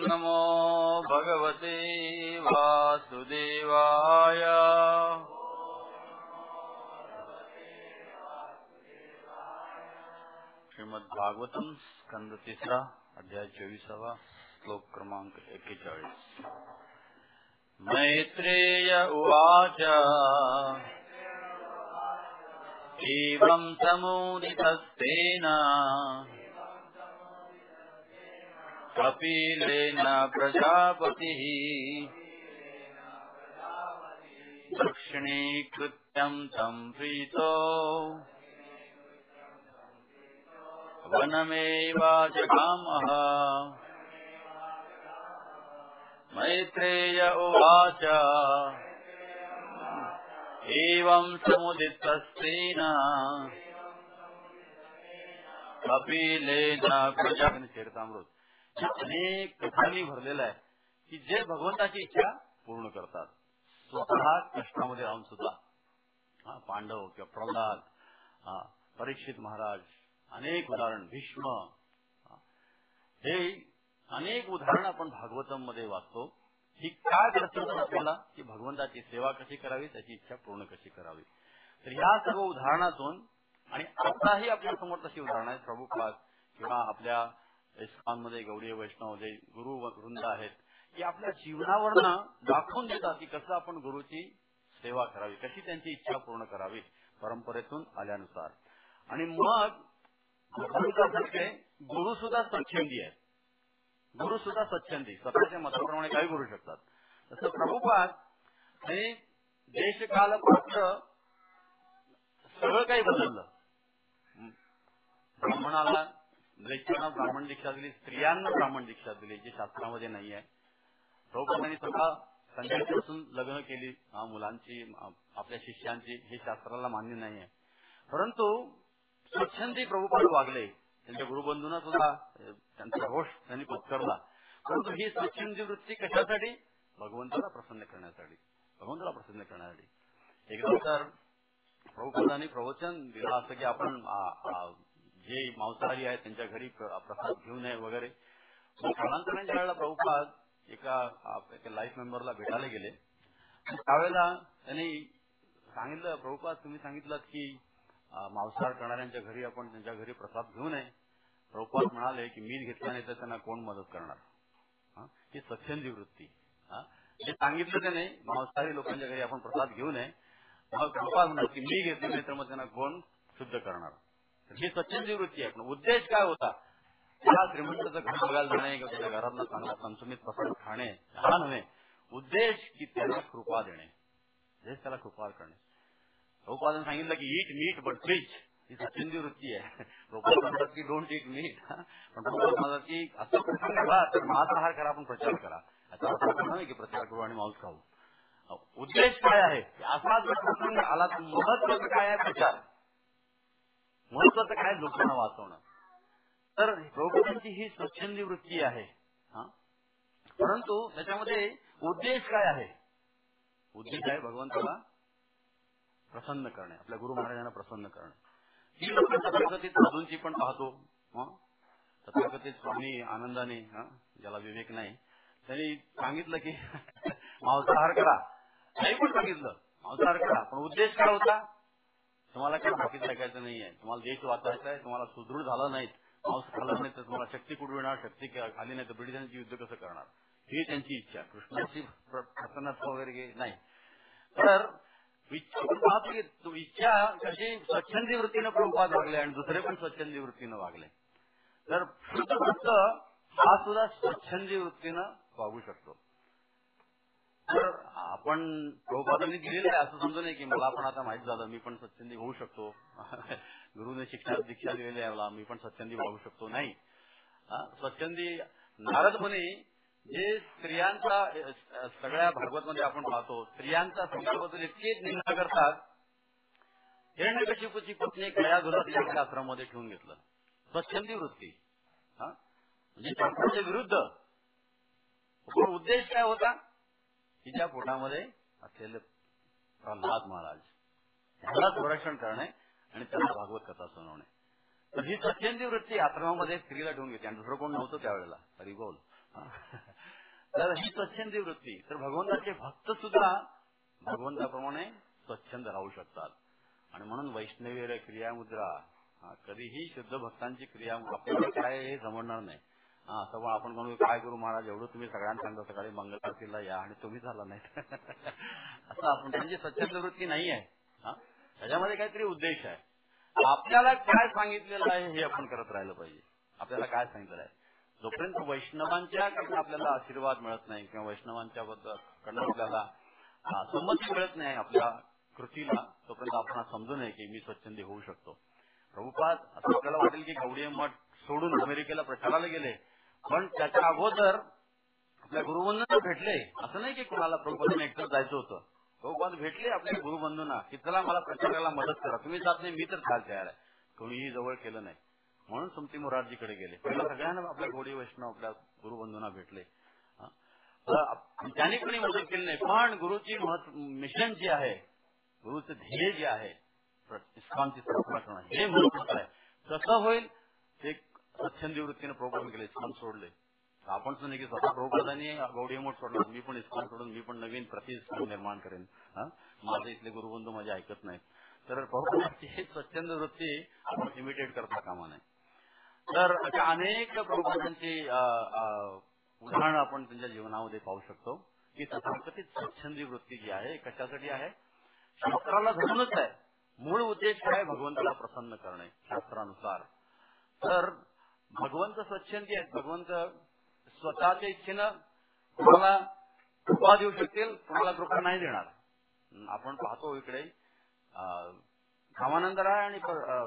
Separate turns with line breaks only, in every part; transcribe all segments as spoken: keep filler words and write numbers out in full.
नमो भगवते वासुदेवाय। श्रीमद्भागवतम स्कंद तिसरा अध्याय चोवीसावा श्लोक क्रमांक एक्केचाळीस। मैत्रेय उवाच एवं समुदितस्तेन कपिलेन प्रजापतिः दक्षिणीकृत्यं तं प्रीतो वनमेवाजगामः। मैत्रेय उवाच एवं समुदितस्तेन कपिलेन प्रजापतिः। चरितामृत अनेक कथांनी भरलेला आहे की जे भगवंताची इच्छा पूर्ण करतात, स्वतः कष्टामध्ये राहून सुद्धा। पांडव किंवा प्रल्हाद, परीक्षित महाराज, अनेक उदाहरण, भीष्म, हे अनेक उदाहरण आपण भागवतम मध्ये वाचतो। ही काय दर्शवतात आपल्याला की भगवंताची सेवा कशी करावी, त्याची इच्छा पूर्ण कशी करावी। तर ह्या सर्व उदाहरणातून आणि आताही आपल्या समोर तशी उदाहरणं आहेत। प्रभुपाद किंवा आपल्या इस्कॉनमध्ये गौडीय वैष्णव जे गुरु वृंद आहेत, की आपल्या जीवनावरनं दाखवून देतात की कसं आपण गुरुची सेवा करावी, कशी त्यांची इच्छा पूर्ण करावी परंपरेतून आल्यानुसार। आणि मग भगवंतासारखे गुरु सुद्धा स्वच्छंदी आहेत, गुरु सुद्धा स्वच्छंदी, स्वतःच्या मताप्रमाणे काही करू शकतात। तसं प्रभुपाद हे देशकाल पात्र सगळं काही बदललं। ब्राह्मणाला द्वैतांना ब्राह्मण दीक्षा दिली, स्त्रियांना ब्राह्मण दीक्षा दिली, जे शास्त्रामध्ये नाही आहे। प्रभुपादांनी स्वतः संन्यासापासून लग्न केली मुलांची, आपल्या शिष्यांची, हे शास्त्राला मान्य नाही आहे। परंतु स्वच्छंदी प्रभुपाद वागले, त्यांच्या गुरुबंधूंना सुद्धा त्यांचा रोष त्यांनी पत्करला। परंतु ही स्वच्छंदी वृत्ती कशासाठी? भगवंताला प्रसन्न करण्यासाठी, भगवंताला प्रसन्न करण्यासाठी। एकदा तर प्रभुपादांनी प्रवचन दिलं असं की आपण जे मांसाहारी आहेत त्यांच्या घरी प्रसाद घेऊ नये वगैरे। कालांतराने ज्यावेळेला प्रभुपाद एका लाईफ मेंबरला भेटायला गेले, त्यावेळेला त्यांनी सांगितलं, प्रभुपाद तुम्ही सांगितलं की मांसाहार करणाऱ्यांच्या घरी आपण त्यांच्या घरी प्रसाद घेऊ नये। प्रभुपाद म्हणाले की मीच घेतला नाही तर त्यांना कोण मदत करणार। ही स्वच्छंदी वृत्ती, जे सांगितलं त्याने मांसाहारी लोकांच्या घरी आपण प्रसाद घेऊ नये, मग प्रभुपाद म्हणाले की मी घेतलं नाही तर मग त्यांना कोण शुद्ध करणार। ही स्वच्छंदी वृत्ती आहे। पण उद्देश काय होता? त्या श्रीमंताचं घर बघायला जाणे किंवा त्याच्या घरातला चांगला चमचमीत प्रसाद खाणे हा नव्हे, उद्देश की त्याला कृपा देणे, हेच त्याला कृपा करणे। प्रभुपादांनी सांगितलं की ईट मीट बट प्रीच, ही स्वच्छंदी वृत्ती आहे। प्रभुपाद म्हणतात की डोंट ईट मीट, पण प्रभुपाद म्हणतात की असं प्रसंग आला तर मांसाहार करा, आपण प्रचार करा। याचा अर्थ नाही की प्रचार करू आणि मांस खाऊ। उद्देश काय आहे? असा जर प्रसंग आला तर महत्वाचं काय आहे? प्रचार। महत्वाचं काय? लोकांना वाचवणं। तर प्रभुपादांची ही स्वच्छंदी वृत्ती आहे। परंतु त्याच्यामध्ये उद्देश काय आहे? उद्देश आहे भगवंताला प्रसन्न करणे, आपल्या गुरु महाराजांना प्रसन्न करणे। ही लोक तथाकथित साधूंची पण पाहतो, तथाकथित स्वामी आनंदाने, ज्याला विवेक नाही, त्यांनी सांगितलं की मांसाहार करा, नाही पण सांगितलं मांसाहार करा, पण उद्देश काय होता? तुम्हाला काय बाकीचं ऐकायचं नाहीये, तुम्हाला देश वाचायचा आहे, तुम्हाला सुदृढ झाला नाही, मांस खाल्लं नाही तर तुम्हाला शक्ती कुठे येणार, शक्ती आली नाही तर ब्रिटिशांची युद्ध कसं करणार, ही त्यांची इच्छा। कृष्णाची प्रसन्नता वगैरे नाही। तर इच्छा कशी स्वच्छंदी वृत्तीनं प्रभुपाद वागले आणि दुसरे पण स्वच्छंदी वृत्तीनं वागले। तर शुद्ध भक्त हा सुद्धा स्वच्छंदी वृत्तीनं वागू शकतो। तर आपण प्रभुपादांनी दिलेलं आहे असं समजू नये की मला पण आता माहित झालं, मी पण स्वच्छंदी होऊ शकतो, गुरुने शिक्षा दीक्षा दिलेली आहे मला, मी पण स्वच्छंदी वागू शकतो, नाही। स्वच्छंदी नारद मुनी जे स्त्रियांचा, सगळ्या भागवतमध्ये आपण पाहतो स्त्रियांचा संकल्पाबद्दल इतके निंदा करतात, हिरण्यकशिपूची पत्नी कयाधुला तिच्या आश्रमामध्ये ठेवून घेतलं। स्वच्छंदी वृत्ती, म्हणजे शास्त्राच्या विरुद्ध। पण उद्देश काय होता? तिच्या पोटामध्ये असलेले प्रल्हाद महाराज त्याला संरक्षण करणे आणि त्याला भागवत कथा सुनावणे। तर ही स्वच्छंदी वृत्ती आश्रमामध्ये स्त्रीला ठेवून घेते आणि दुसरं कोण नव्हतं त्यावेळेला, हरिबोल। तर ही स्वच्छंदी वृत्ती, तर भगवंताचे भक्त सुद्धा भगवंताप्रमाणे स्वच्छंद राहू शकतात. आणि म्हणून वैष्णवी क्रियामुद्रा कधीही शुद्ध भक्तांची क्रिया आपल्याला काय हे जमणार नाही. हा असं पण आपण म्हणू काय करू महाराज, एवढं तुम्ही सगळ्यांना सांगता सकाळी मंगल आरतीला या आणि तुम्ही झाला नाही असं आपण, त्यांची स्वच्छंद वृत्ती नाही आहे. हा त्याच्यामध्ये काहीतरी उद्देश आहे. आपल्याला काय सांगितलेलं आहे हे आपण करत राहिलं पाहिजे. आपल्याला काय सांगितलं आहे, जोपर्यंत वैष्णवांच्या कडून आपल्याला आशीर्वाद मिळत नाही किंवा वैष्णवांच्या बद्दल कडून आपल्याला संमती मिळत नाही आपल्या कृतीला, तोपर्यंत आपण समजू नये की मी स्वच्छंदी होऊ शकतो. प्रभुपाद असं आपल्याला वाटेल की गौडीय मठ सोडून अमेरिकेला प्रचाराला गेले, पण त्याच्या अगोदर आपल्या गुरुबंधूंना भेटले. असं नाही की कुणाला प्रभुपादांना एकटं जायचं होतं. प्रभुपाद भेटले आपल्या गुरुबंधूंना की चला मला प्रचाराला मदत करा, तुम्ही जात नाही मी तर चाल तयार आहे. कोणीही जवळ केलं नाही, म्हणून सुमती मोरारजीकडे गेले. पहिला सगळ्यांना आपल्या गौडी वैष्णव आपल्या गुरुबंधूंना भेटले. त्यांनी कोणी मदत केली नाही, पण गुरुची मिशन जी आहे, गुरुचं ध्येय जे आहे इस्कॉनची स्थापना करणं हे महत्वाचं आहे. कसं होईल ते स्वच्छंदी वृत्तीने प्रभुपाद केले, इस्कॉन सोडले. आपण सुद्धा की स्वतः प्रभुपादांनी गौडी मठ सोडला, मी पण इस्कॉन सोडून मी पण नवीन प्रति इस्कॉन निर्माण करेन. माझे इथले गुरुबंधू माझे ऐकत नाहीत. तर प्रभुपादांची स्वच्छंद वृत्ती आपण इमिटेट करता कामा नये. तर अशा अनेक प्रभुपादांची उदाहरणं आपण त्यांच्या जीवनामध्ये पाहू शकतो की तथाकथित स्वच्छंदी वृत्ती जी आहे कशासाठी आहे, शास्त्राला धरूनच आहे. मूळ उद्देश आहे भगवंताला प्रसन्न करणे शास्त्रानुसार. तर भगवंत स्वच्छंदी आहेत. भगवंत स्वतःच्या इच्छेनं कोणाला कृपा देऊ शकतील, कोणाला कृपा नाही देणार. आपण पाहतो इकडे रामानंदराय आणि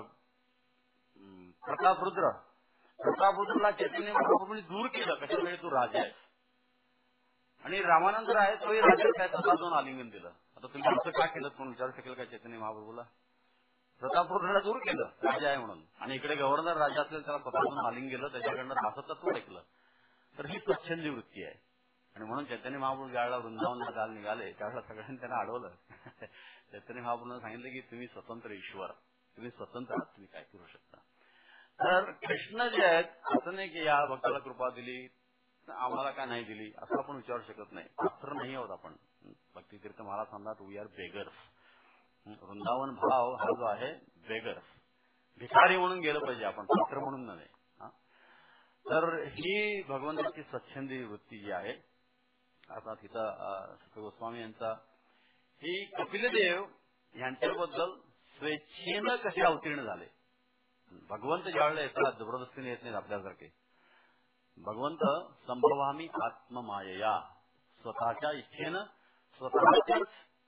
प्रतापरुद्र प्रतापरुद्रला चैतन्य महाप्रभूंनी दूर केलं, कशामुळे तू राजा आहेस. आणि रामानंदराय तोही राजा काय स्वतः जाऊन आलिंगन दिलं. आता तुम्ही असं का केलं कोण विचारू शकेल का चैतन्य महाप्रभूला? प्रतापरुद्रला दूर केलं राजा आहे म्हणून, आणि इकडे गव्हर्नर राजा असेल त्याला स्वतःहून आलिंग गेलं, त्याच्याकडनं दासत्व ऐकलं. तर ही स्वच्छंदी वृत्ती आहे. आणि म्हणून चैतन्य महाप्रभू ज्यावेळेला वृंदावनला काल निघाले त्यावेळेला सगळ्यांनी त्यांना अडवलं. चैतन्य महाप्रभूंना सांगितलं की तुम्ही स्वतंत्र ईश्वर, तुम्ही स्वतंत्र आहात, तुम्ही काय करू शकता. तर कृष्ण जे आहेत असं नाही की या भक्ताला कृपा दिली आम्हाला का नाही दिली असं आपण विचारू शकत नाही. पात्र नाही आहोत आपण. भक्तितीर्थ महाराज सांगतात वी आर बेगर्स. वृंदावन भाव हा जो आहे बेगर्स, भिकारी म्हणून गेलं पाहिजे आपण, पात्र म्हणून नव्हे. तर ही भगवंताची स्वच्छंदी वृत्ती जी आहे. आता तिथं गोस्वामी यांचा ही कपिलदेव यांच्याबद्दल स्वेच्छेनं कसे अवतीर्ण झाले. भगवंत ज्यावेळेला येतात जबरदस्तीने येत नाहीत आपल्यासारखे. भगवंत संभवामी आत्ममायया, स्वतःच्या इच्छेनं स्वतःच्याच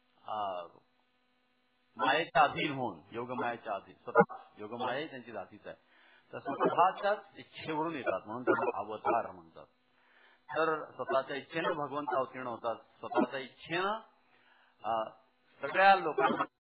मायेच्या अधीन होऊन, योगमायेच्या अधीन, स्वतः योगमाये त्यांची जातीच आहे, तर स्वतःच्याच इच्छेवरून येतात म्हणून त्यांना अवतार म्हणतात. तर स्वतःच्या इच्छेनं भगवंत अवतीर्ण होतात, स्वतःच्या इच्छेनं सगळ्या लोकांना